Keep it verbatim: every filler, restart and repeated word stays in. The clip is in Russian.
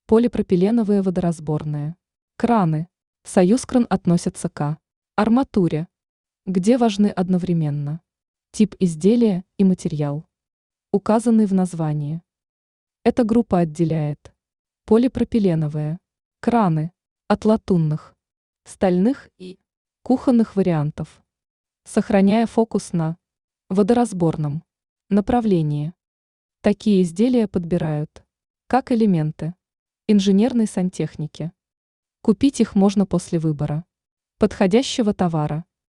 Полипропиленовые водоразборные. Краны. Союзкран относится к арматуре, где важны одновременно тип изделия и материал, указанный в названии. Эта группа отделяет полипропиленовые краны от латунных, стальных и кухонных вариантов, сохраняя фокус на водоразборном направлении. Такие изделия подбирают как элементы инженерной сантехники. Купить их можно после выбора подходящего товара.